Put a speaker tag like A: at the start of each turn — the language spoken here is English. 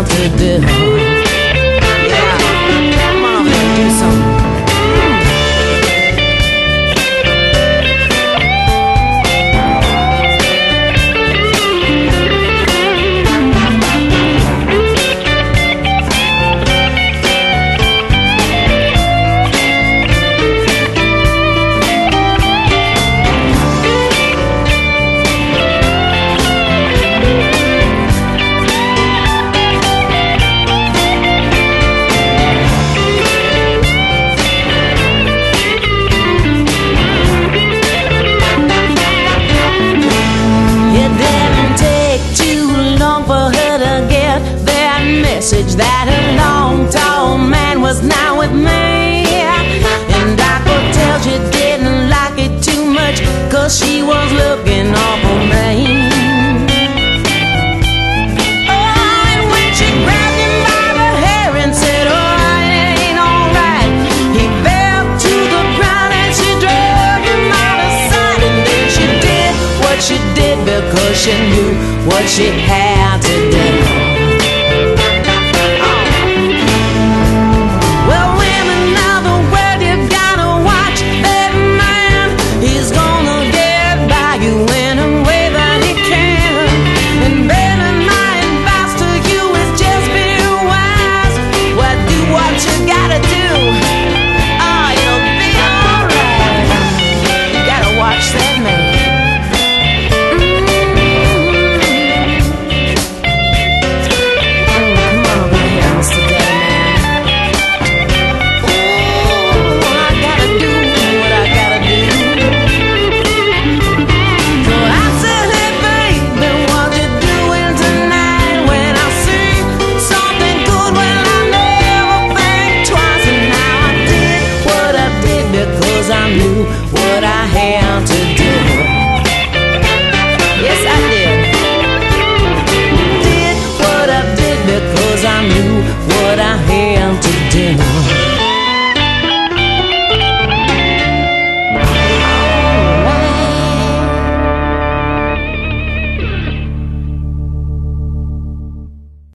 A: to do. Yeah, come on over and do something. Message that a long tall man was now with me, and I could tell she didn't like it too much, 'cause she was looking off on me. Oh, and when she grabbed him by the hair and said, oh, it ain't alright, he fell to the ground and she drug him out of sight. And then she did what she did because she knew what she had to do. I knew what I had to